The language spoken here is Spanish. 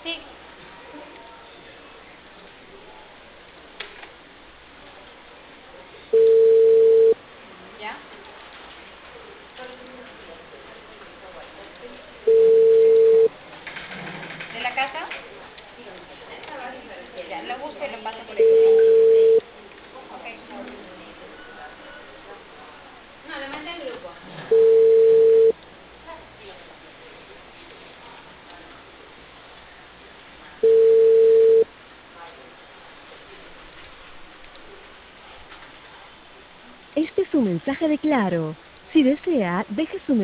Sí. ¿Ya? ¿De la casa? Ya, lo busco y lo paso por ahí. Ok, chao. No, le mandé al grupo. Este es un mensaje de Claro. Si desea, deje su